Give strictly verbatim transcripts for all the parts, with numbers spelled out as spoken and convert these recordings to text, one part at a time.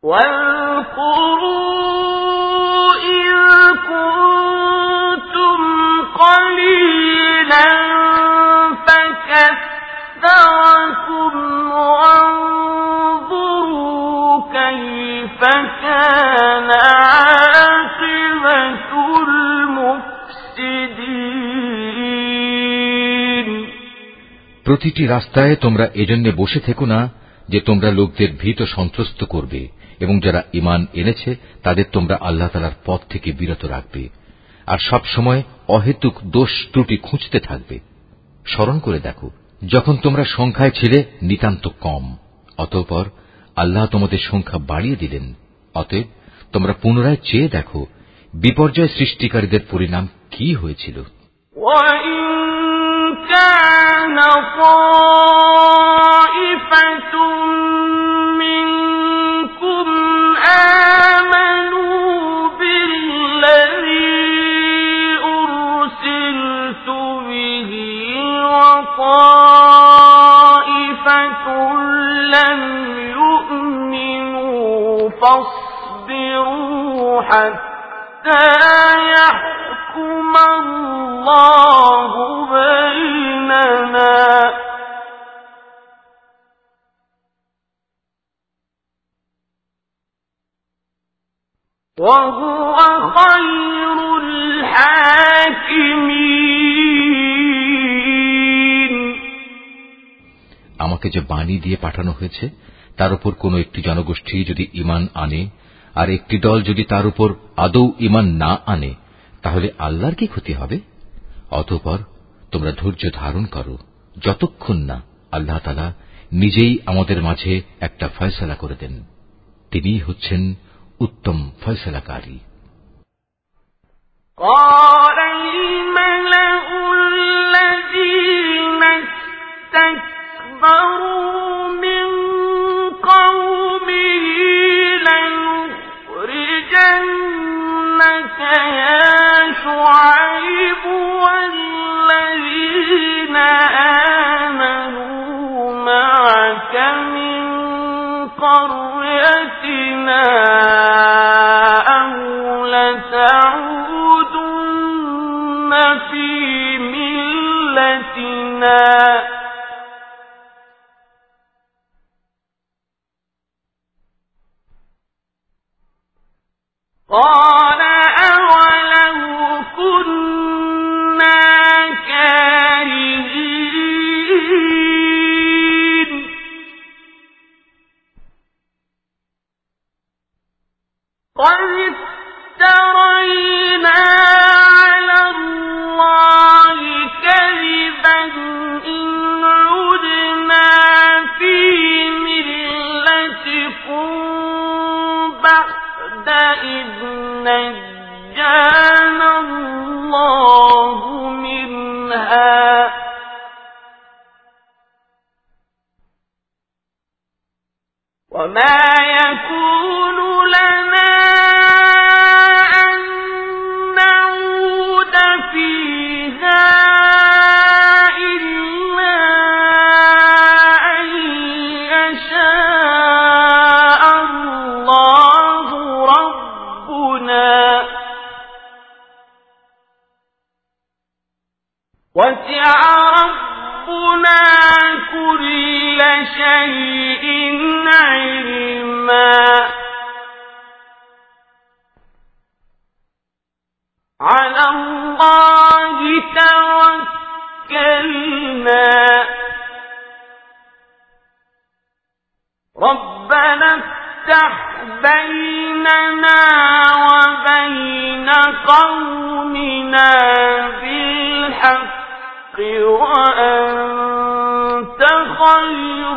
واذكروا إذ كنتم قليلا فكثركم وانظروا كيف كان عاقبة المفسدين। প্রতিটি রাস্তায় তোমরা এজন্য বসে থেকো না যে তোমরা লোকদের ভীত সন্ত্রস্ত করবে, এবং যারা ঈমান এনেছে তাদের তোমরা আল্লাহ তাআলার পথ থেকে বিরত রাখবে, আর সব সময় অহেতুক দোষ ত্রুটি খুঁজতে থাকবে। স্মরণ করে দেখো, যখন তোমরা সংখ্যায় ছিলে নিতান্ত কম, অতঃপর আল্লাহ তোমাদের সংখ্যা বাড়িয়ে দিলেন। অতএব তোমরা পুনরায় চেয়ে দেখো বিপর্যয় সৃষ্টিকারীদের পরিণাম কি হয়েছিল। كان طائفة منكم آمنوا بالذي أرسلت به وطائفة لم يؤمنوا فاصبروا حتى يحكم الله بيننا وهو خير الحاكمين। আমাকে যে বাণী দিয়ে পাঠানো হয়েছে তার উপর কোন একটি জনগোষ্ঠী যদি ঈমান আনে আর একটি দল যদি তার উপর আদৌ ঈমান না আনে, তাহলে আল্লাহর কি ক্ষতি হবে? অতঃপর তোমরা ধৈর্য ধারণ করো যতক্ষণ না আল্লাহ তাআলা নিজেই আমাদের মাঝে একটা ফয়সালা করে দেন। তিনিই হচ্ছেন উত্তম ফয়সালাকারী। قال الملأ الذين استكبروا من قومه لنخرجنك يا شعيب والذين آمنوا معك من قريتنا أو لتعودن في ملتنا قال أولو كنا كارهين قد افترينا على الله كذبا إن عدنا في ملتكم بعد إذ نجانا الله منها وما يكون لنا أن نعود فيها إلا أن يشاء الله ربنا وسع ربنا كل شيء علما على الله توكلنا ربنا افتح بيننا وبين قومنا بالحق وأنت خير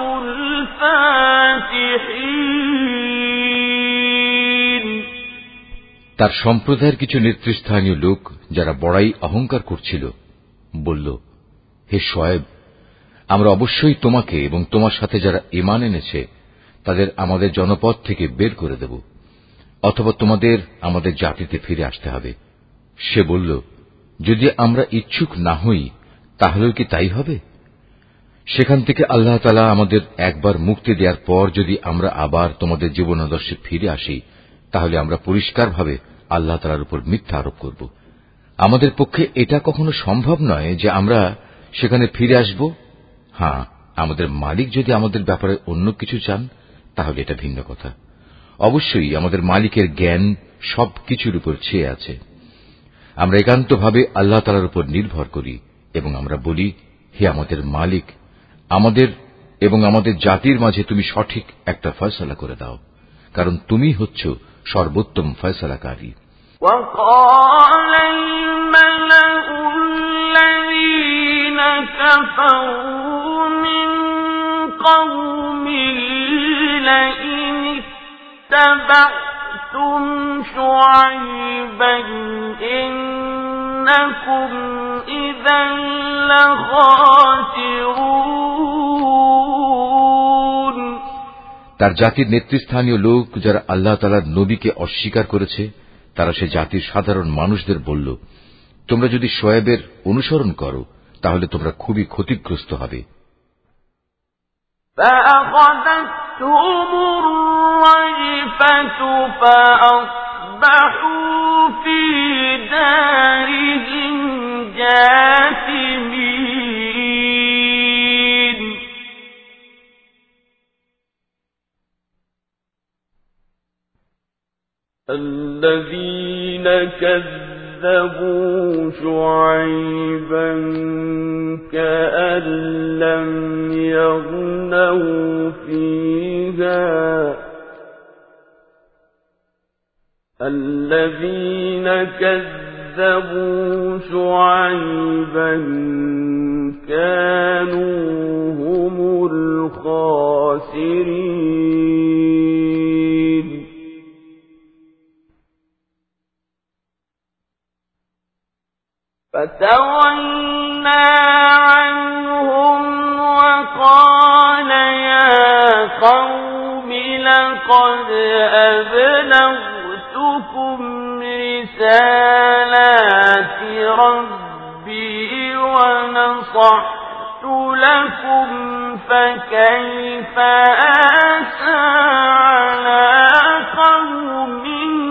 الفاتحين। তার সম্প্রদায়ের কিছু নেতৃস্থানীয় লোক যারা বড়াই অহংকার করছিল বলল, হে শুআয়ব, আমরা অবশ্যই তোমাকে এবং তোমার সাথে যারা ঈমান এনেছে তাদের আমাদের জনপদ থেকে বের করে দেব, অথবা তোমাদের আমাদের জাতিতে ফিরে আসতে হবে। সে বলল, যদি আমরা ইচ্ছুক না হই তাহলেও কি তাই হবে? সেখান থেকে আল্লাহ তাআলা আমাদের একবার মুক্তি দেওয়ার পর যদি আমরা আবার তোমাদের জীবনাদর্শে ফিরে আসি, তাহলে আমরা পরিষ্কারভাবে আল্লাহ তাআলার উপর মিথ্যা আরোপ করব। আমাদের পক্ষে এটা কখনো সম্ভব নয় যে আমরা সেখানে ফিরে আসব। হ্যাঁ, আমাদের মালিক যদি আমাদের ব্যাপারে অন্য কিছু চান, তাহলে এটা ভিন্ন কথা। অবশ্যই আমাদের মালিকের জ্ঞান সবকিছুর উপর ছেয়ে আছে। আমরা একান্তভাবে আল্লাহ তাআলার উপর নির্ভর করি এবং আমরা বলি, হে আমাদের মালিক, আমাদের এবং আমাদের জাতির মাঝে তুমি সঠিক একটা ফয়সালা করে দাও, কারণ তুমি হচ্ছ সর্বোত্তম ফয়সালাকারী। وقال الملأ الذين كفروا من قومه لئن اتبعتم شعيبا إنكم إذا لخاسرون। তার জাতির নেতৃস্থানীয় লোক যারা আল্লাহ তাআলার নবীকে অস্বীকার করেছে, তারা সে জাতির সাধারণ মানুষদের বলল, তোমরা যদি শোয়েবের অনুসরণ করো তাহলে তোমরা খুবই ক্ষতিগ্রস্ত হবে। فأخذتهم الرجفة فأصبحوا في دارهم جاثمين। الذين كذبوا شعيبا كأن لم يغنوا فيها الذين كذبوا شعيبا كانوا هم الخاسرين۔ فتولى عنهم وقال يا قوم لقد أبلغتكم رسالات ربي ونصحت لكم فكيف آسى على قوم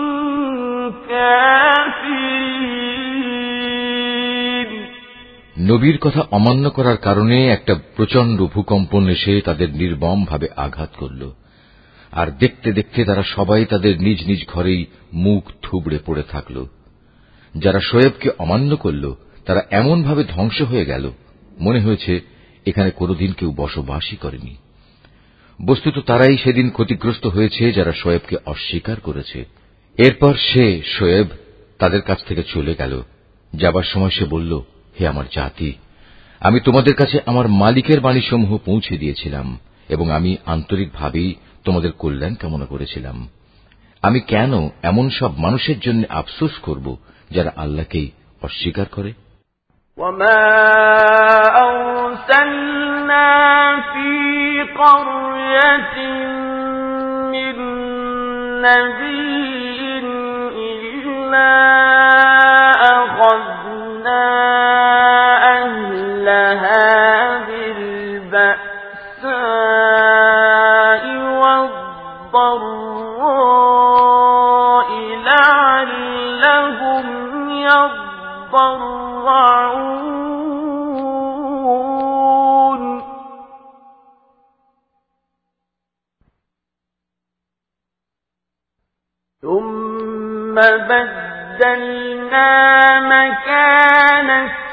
كافرين। নবীর কথা অমান্য করার কারণে একটা প্রচন্ড ভূকম্পন এসে তাদের নির্মম ভাবে আঘাত করল, আর দেখতে দেখতে তারা সবাই তাদের নিজ নিজ ঘরেই মুখ থুবড়ে পড়ে থাকল। যারা শোয়েবকে অমান্য করল তারা এমন ভাবে ধ্বংস হয়ে গেল, মনে হয়েছে এখানে কোনোদিন কেউ বসবাসই করেনি। বস্তুত তারাই সেদিন ক্ষতিগ্রস্ত হয়েছে যারা শোয়েবকে অস্বীকার করেছে। এরপর সে শোয়েব তাদের কাছ থেকে চলে গেল। যাবার সময় সে বলল, হে আমার জাতি, আমি তোমাদের কাছে আমার মালিকের বাণীসমূহ পৌঁছে দিয়েছিলাম এবং আমি আন্তরিকভাবেই তোমাদের কল্যাণ কামনা করেছিলাম। আমি কেন এমন সব মানুষের জন্য আফসোস করব যারা আল্লাহকেই অস্বীকার করে? وما أرسلنا في قرية من نبي إلا أخذنا أهلها بالبأساء والضراء لعلهم يضرعون ثم بدلنا مكان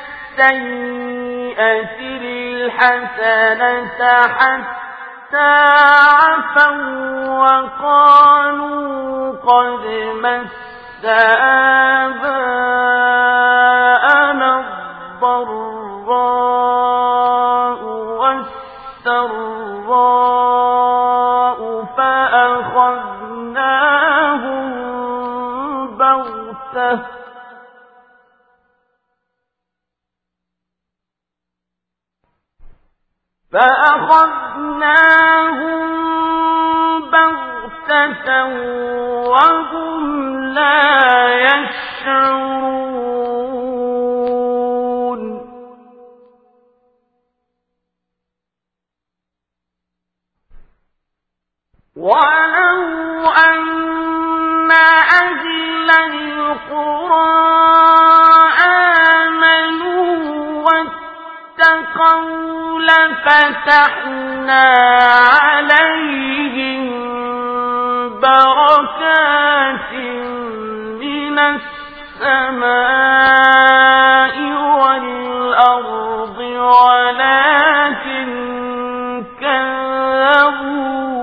السيئة الحسنة حتى عفوا وقالوا قد مس آباءنا الضراء والسراء فأخذناهم بغتة فأخذناهم بغتة وهم لا يشعرون۔ ولو أن أهل القرى آمنوا واتقوا لفتحنا عليهم بركات من السماء والأرض ولكن كذبوا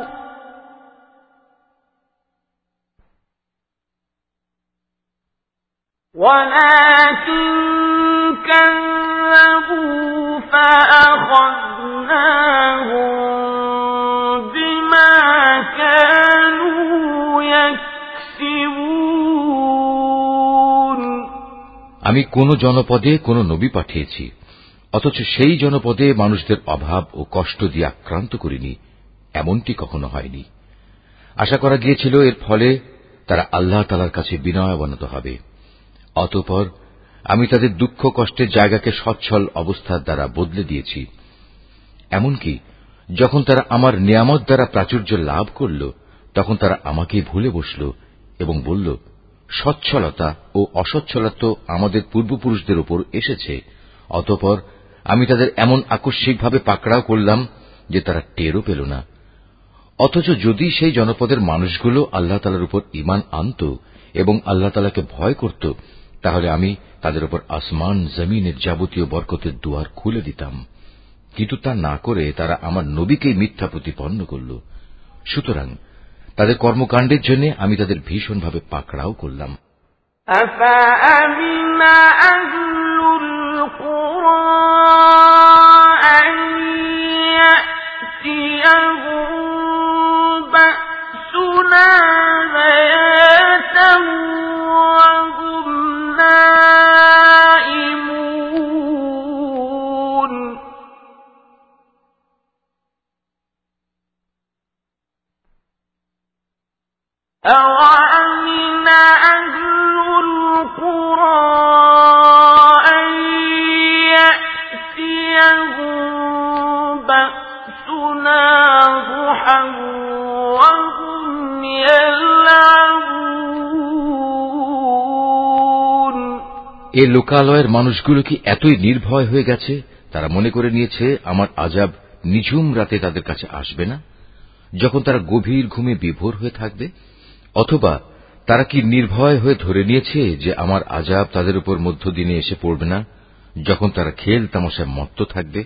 ولكن كذبوا فأخذناهم بما كانوا يكسبون। আমি কোন জনপদে কোন নবী পাঠিয়েছি, অথচ সেই জনপদে মানুষদের অভাব ও কষ্ট দিয়ে আক্রান্ত করিনি, এমনটি কখনো হয়নি। আশা করা গিয়েছিল এর ফলে তারা আল্লাহ তাআলার কাছে বিনয় অবনত হবে। অতঃপর আমি তাদের দুঃখ কষ্টের জায়গাকে সচ্ছল অবস্থার দ্বারা বদলে দিয়েছি। এমনকি যখন তারা আমার নিয়ামত দ্বারা প্রাচুর্য লাভ করল, তখন তারা আমাকেই ভুলে বসল এবং বলল, সচ্ছলতা ও অসচ্ছলতা তো আমাদের পূর্বপুরুষদের উপর এসেছে। অতঃপর আমি তাদের এমন আকস্মিকভাবে পাকড়াও করলাম যে তারা টেরও পেল না। অথচ যদি সেই জনপদের মানুষগুলো আল্লাহ তাআলার উপর ঈমান আনত এবং আল্লাহ তাআলাকে ভয় করত, তাহলে আমি তাদের উপর আসমান জমিনের যাবতীয় বরকতের দুয়ার খুলে দিতাম। কিন্তু তা না করে তারা আমার নবীকেই মিথ্যা প্রতিপন্ন করল। সুতরাং তাদের কর্মকাণ্ডের জন্য আমি তাদের ভীষণভাবে পাকড়াও করলাম। أفأمن أهل القرى أن يأتيهم بأسنا بياتا وهم نائمون أوأمن أهل القرى أن يأتيهم بأسنا ضحى وهم يلعبون। এ লোকালয়ের মানুষগুলো কি এতই নির্ভয় হয়ে গেছে, তারা মনে করে নিয়েছে আমার আযাব নিঝুম রাতে তাদের কাছে আসবে না, যখন তারা গভীর ঘুমে বিভোর হয়ে থাকবে? অথবা তারা কি নির্ভয় হয়ে ধরে নিয়েছে যে আমার আযাব তাদের উপর মধ্যদিনে এসে পড়বে না, যখন তারা খেল তামাশায় মত্ত থাকবে?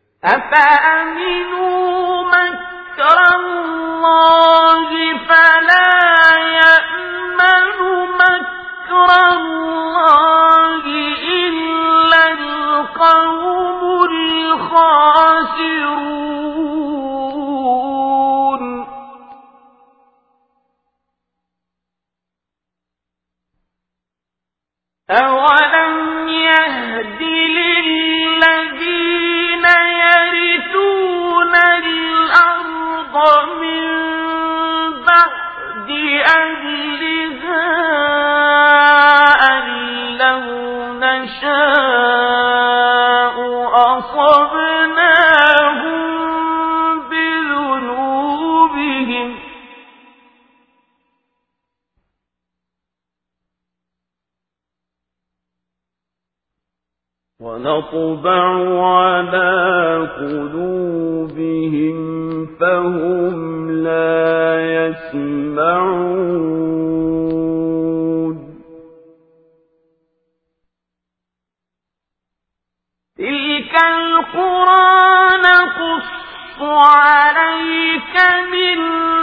أفأمنوا مكر الله فلا يأمن مكر الله إلا القوم الخاسرون أولم يهد للذين يرثون الأرض من بعد أهلها أن لو نشاء أصبناهم بذنوبهم ونطبع على قلوبهم فهم لا يسمعون تلك القرى نقص عليك من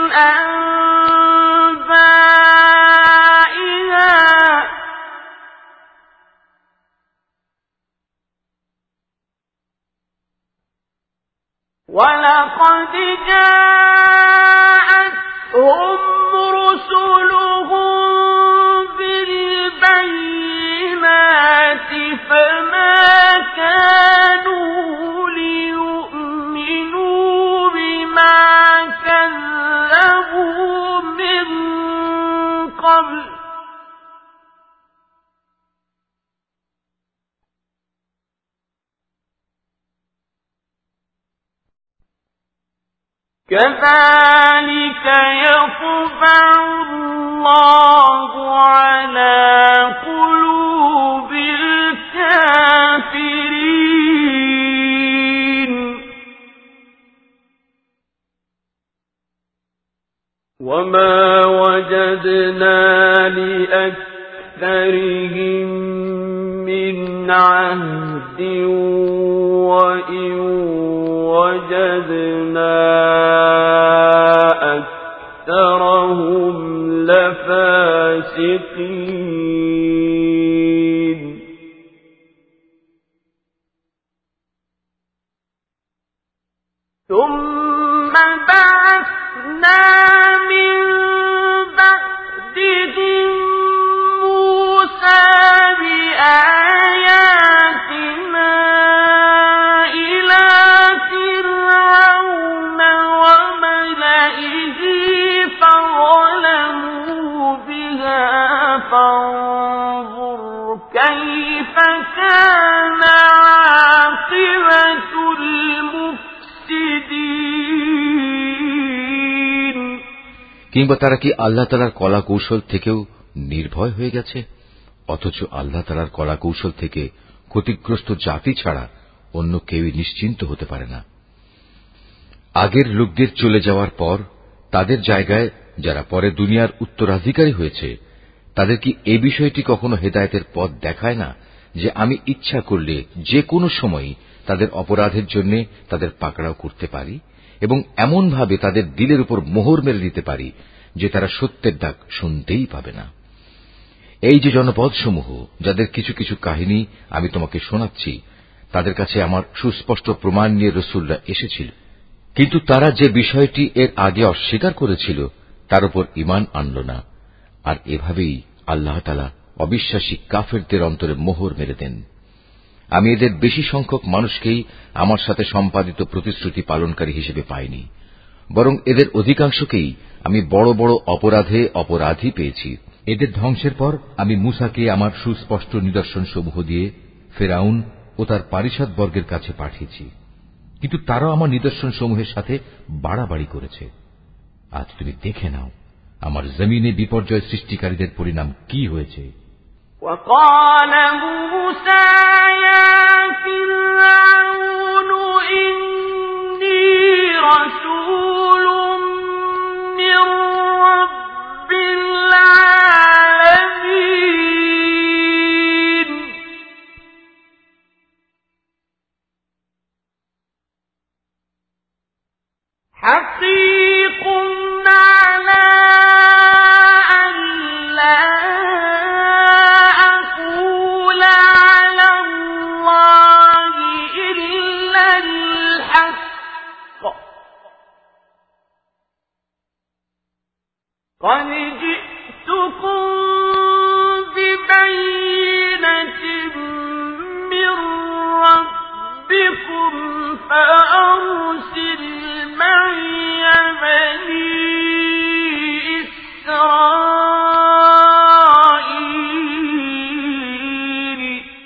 أنبائها ولقد جاءتهم رسلهم بالبينات فما كانوا ليؤمنوا بما كذبوا من قبل كذلك يطبع الله على قلوب الكافرين وما وجدنا لأكثرهم من عهد وإن وجدنا أكثرهم لفاسقين ثم بعثنا من بعدهم موسى بآياتنا إلى فرعون وملئه فظلموا بها فانظر كيف كان عاقبة المفسدين কিংবা তারা কি আল্লাহ তাআলার কলা কৌশল থেকেও নির্ভয় হয়ে গেছে, অথচ আল্লাহ তাআলার কলা কৌশল থেকে ক্ষতিগ্রস্ত জাতি ছাড়া অন্য কেউই নিশ্চিন্ত হতে পারে না। আগের লোকদের চলে যাওয়ার পর তাদের জায়গায় যারা পরে দুনিয়ার উত্তরাধিকারী হয়েছে, তাদের কি এ বিষয়টি কখনো হেদায়েতের পথ দেখায় না যে আমি ইচ্ছা করলে যে কোনো সময় তাদের অপরাধের জন্য তাদের পাকড়াও করতে পারি এবং এমন ভাবে তাদের দিলের উপর মোহর মেরে দিতে পারি যে তারা সত্যের ডাক শুনতেই পাবে না। এই যে জনপদসমূহ যাদের কিছু কিছু কাহিনী আমি তোমাকে শোনাচ্ছি, তাদের কাছে আমার সুস্পষ্ট প্রমাণ নিয়ে রাসূলরা এসেছিল, কিন্তু তারা যে বিষয়টি এর আগে অস্বীকার করেছিল তার উপর ঈমান আনল না। আর এভাবেই আল্লাহ তাআলা অবিশ্বাসী কাফেরদের অন্তরে মোহর মেরে দেন। আমি এদের বেশি সংখ্যক মানুষকেই আমার সাথে সম্পাদিত প্রতিশ্রুতি পালনকারী হিসেবে পাইনি, বরং এদের অধিকাংশকেই আমি বড় বড় অপরাধে অপরাধী পেয়েছি। এদের ধ্বংসের পর আমি মূসাকে আমার সুস্পষ্ট নিদর্শন সমূহ দিয়ে ফেরাউন ও তার পারিষদ বর্গের কাছে পাঠিয়েছি, কিন্তু তারাও আমার নিদর্শন সমূহের সাথে বাড়াবাড়ি করেছে। আজ তুমি দেখে নাও আমার জমিনে বিপর্যয় সৃষ্টিকারীদের পরিণাম কি হয়েছে। وقال موسى يا فرعون إني رسول من رب العالمين حقيق على أن لا أقول على الله إلا الحق قد جئتكم ببينة من ربكم فأرسل معي بني إسرائيل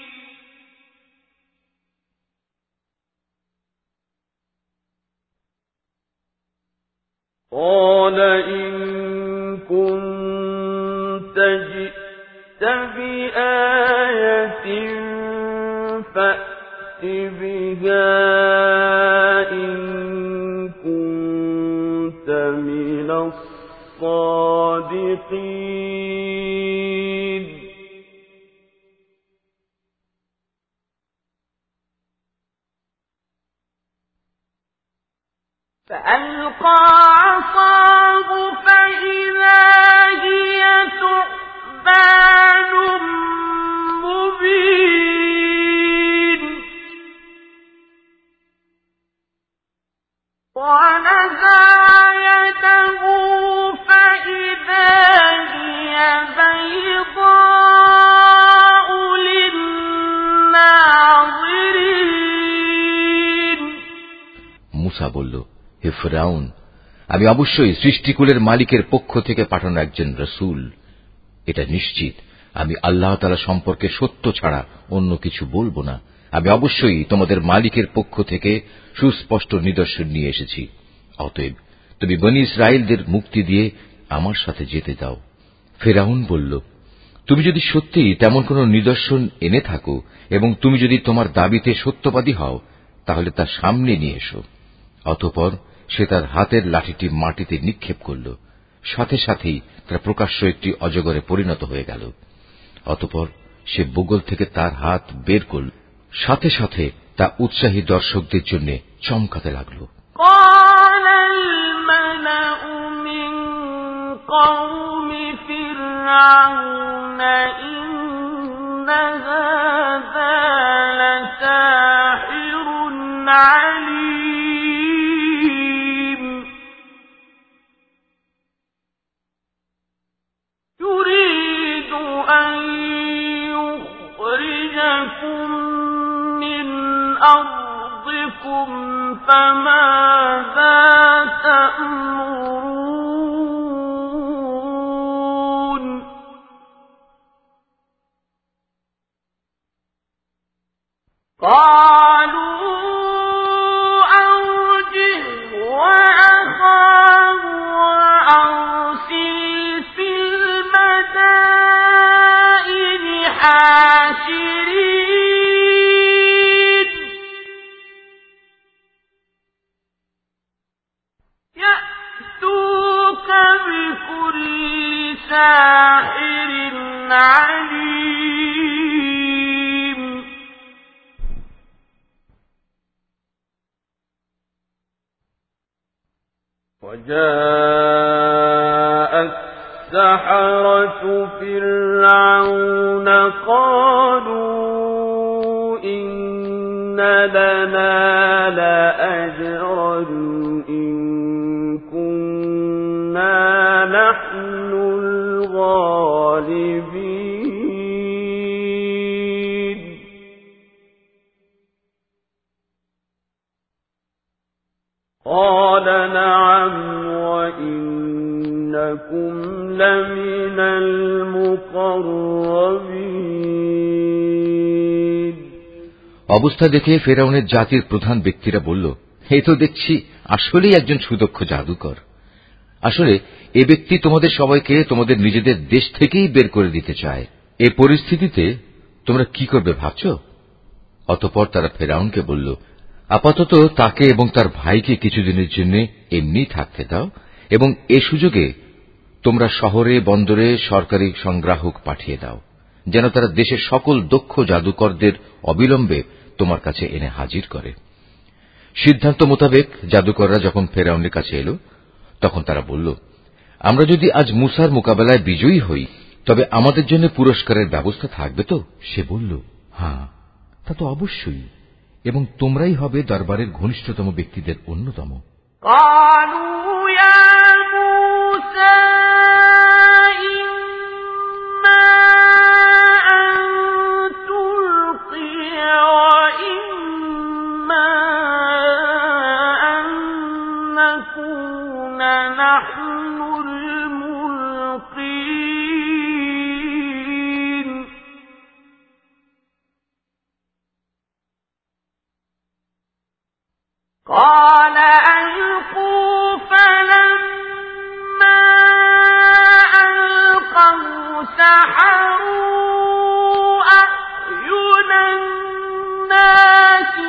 قال إن كنت جئت بآية فأت بها إن كنت من الصادقين فألقى عصاه فإذا هي ثعبان مبين ونزع يده فإذا هي بيضاء للناظرين মূসা বলল, হে ফিরআউন, আমি অবশ্যই সৃষ্টিকুলের মালিকের পক্ষ থেকে পাঠানো একজন রাসূল। এটা নিশ্চিত আমি আল্লাহ তাআলা সম্পর্কে সত্য ছাড়া অন্য কিছু বলবো না। আমি অবশ্যই তোমাদের মালিকের পক্ষ থেকে সুস্পষ্ট নিদর্শন নিয়ে এসেছি। অতএব তুমি বনী ইসরায়েলদের মুক্তি দিয়ে আমার সাথে যেতে দাও। ফিরআউন বলল, তুমি যদি সত্যিই তেমন কোন নিদর্শন এনে থাকো এবং তুমি যদি তোমার দাবিতে সত্যবাদী হও, তাহলে তা সামনে নিয়ে এসো। অতঃপর সে তার হাতের লাঠিটি মাটিতে নিক্ষেপ করল, সাথে সাথেই তার প্রকাশ্য একটি অজগরে পরিণত হয়ে গেল। অতঃপর সে বুগল থেকে তার হাত বের করল, সাথে সাথে তা উৎসাহী দর্শকদের জন্য চমকাতে লাগল। قوم فرعون إن هذا لساحر عليم يريد أن يخرجكم من أرضكم فماذا تأمرون قالوا أرجه وأخاه وأرسل في المدائن حاشرين يأتوك بكل ساحر عليم وجاء السحرة فرعون قالوا إن لنا لأجرا إن كنا نحن الغالبين قال نعم وإنكم لمن المقربين অবস্থা দেখে ফেরাউনের জাতির প্রধান ব্যক্তিরা বলল, এই তো দেখছি আসলেই একজন সুদক্ষ জাদুকর। আসলে এ ব্যক্তি তোমাদের সবাইকে তোমাদের নিজেদের দেশ থেকেই বের করে দিতে চায়। এ পরিস্থিতিতে তোমরা কি করবে ভাবছ? অতঃপর তারা ফেরাউনকে বলল, আপাতত তাকে এবং তার ভাইকে কিছুদিনের জন্য এমনি থাকতে দাও এবং এ সুযোগে তোমরা শহরে বন্দরে সরকারি সংগ্রাহক পাঠিয়ে দাও, যেন তারা দেশের সকল দক্ষ জাদুকরদের অবিলম্বে তোমার কাছে এনে হাজির করে। সিদ্ধান্ত মোতাবেক জাদুকররা যখন ফেরাউনের কাছে এল, তখন তারা বলল, আমরা যদি আজ মুসার মোকাবেলায় বিজয়ী হই, তবে আমাদের জন্য পুরস্কারের ব্যবস্থা থাকবে তো? সে বলল, হ্যাঁ, তা তো অবশ্যই, এবং তোমরাই হবে দরবারের ঘনিষ্ঠতম ব্যক্তিদের অন্যতম। قال ألقوا فلما ألقوا سحروا أعين الناس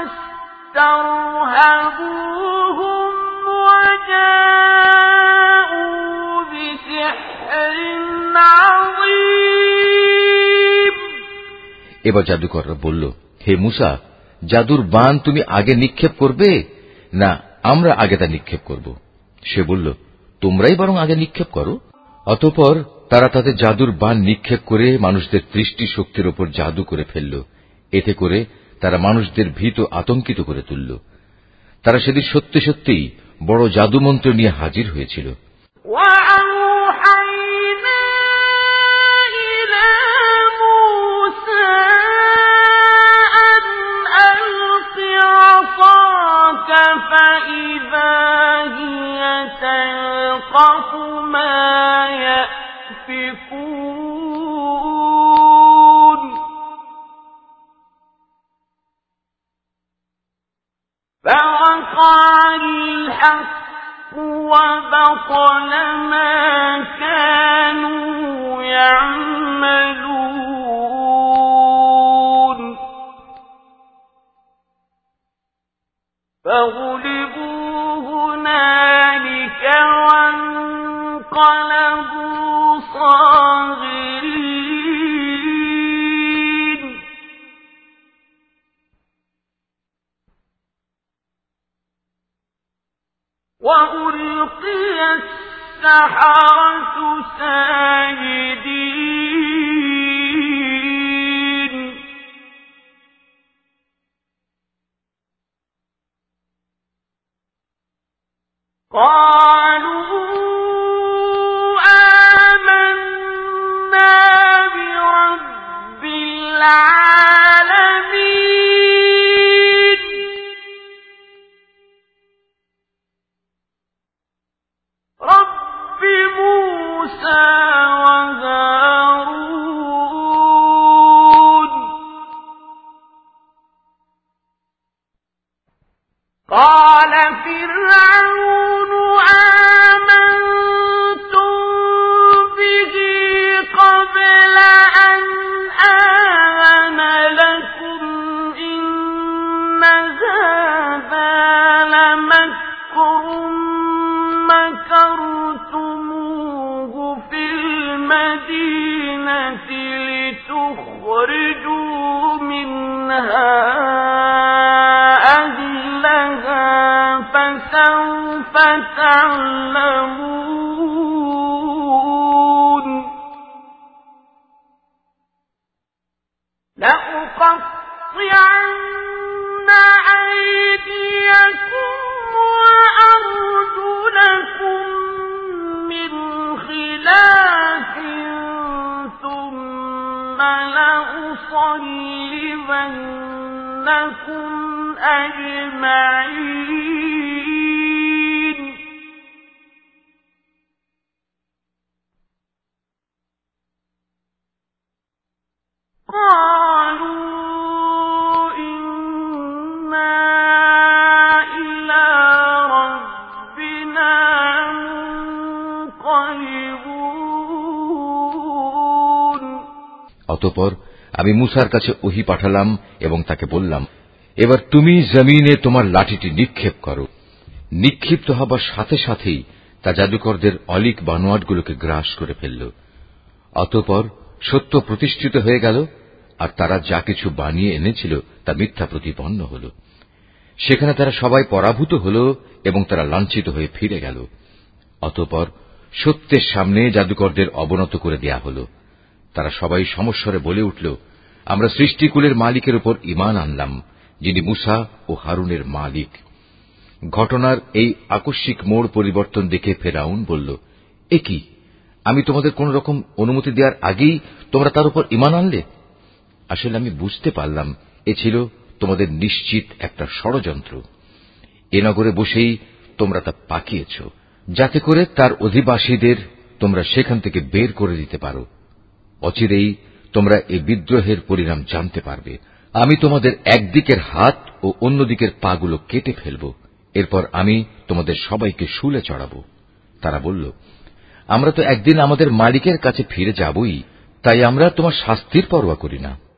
واسترهبوهم وجاءوا بسحر عظيم এবার জাদুকররা বলল, হে মুসা, জাদুর বান তুমি আগে নিক্ষেপ করবে না আমরা আগে তা নিক্ষেপ করব? সে বলল, তোমরাই বরং আগে নিক্ষেপ করো। অতঃপর তারা তাদের জাদুর বান নিক্ষেপ করে মানুষদের দৃষ্টি শক্তির ওপর জাদু করে ফেলল। এতে করে তারা মানুষদের ভীত আতঙ্কিত করে তুলল। তারা সেদিন সত্যি সত্যিই বড় জাদুমন্ত্র নিয়ে হাজির হয়েছিল। فإذا هي تلقف ما يأفكون فوقع الحق وبطل ما كانوا يعملون فغلبوا هنالك وانقلبوا صاغرين وألقي السحرة ساجدين قالوا آمنا برب العالمين رب موسى وهارون قال فرعون آمنتم به قبل أن آذن لكم إن هذا لمكر مكرتموه في المدينة لتخرجوا منها فسوف تعلمون لأقطعن أيديكم وأرجلكم من خلاف ثم لأصلبنكم أجمعين قالوا إنا إلى ربنا منقلبون অতঃপর আমি মূসার কাছে ওহী পাঠালাম এবং তাকে বললাম, এবার তুমি জমিনে তোমার লাঠিটি নিক্ষেপ করো। নিক্ষিপ্ত হবার সাথে সাথেই তা জাদুকরদের অলিক বানোয়াটগুলোকে গ্রাস করে ফেলল। অতঃপর সত্য প্রতিষ্ঠিত হয়ে গেল, আর তারা যা কিছু বানিয়ে এনেছিল তা মিথ্যা প্রতিপন্ন হল। সেখানে তারা সবাই পরাভূত হল এবং তারা লাঞ্ছিত হয়ে ফিরে গেল। অতঃপর সত্যের সামনে জাদুকরদের অবনত করে দেয়া হল। তারা সবাই সমস্বরে বলে উঠল, আমরা সৃষ্টিকুলের মালিকের উপর ঈমান আনলাম, যিনি মূসা ও হারুনের মালিক। ঘটনার এই আকস্মিক মোড় পরিবর্তন দেখে ফেরাউন বলল, এ কি, আমি তোমাদের কোন রকম অনুমতি দেওয়ার আগেই তোমরা তার উপর ঈমান আনলে? আসলে আমি বুঝতে পারলাম এ ছিল তোমাদের নিশ্চিত একটা ষড়যন্ত্র। এ নগরে বসেই তোমরা তা পাকিয়েছ, যাতে করে তার অধিবাসীদের তোমরা সেখান থেকে বের করে দিতে পারো। অচিরেই তোমরা এ বিদ্রোহের পরিণাম জানতে পারবে। আমি তোমাদের একদিকের হাত ও অন্যদিকের পাগুলো কেটে ফেলব, এরপর আমি তোমাদের সবাইকে শুলে চড়াব। তারা বলল, আমরা তো একদিন আমাদের মালিকের কাছে ফিরে যাবই, তাই আমরা তোমার শাস্তির পরোয়া করি না।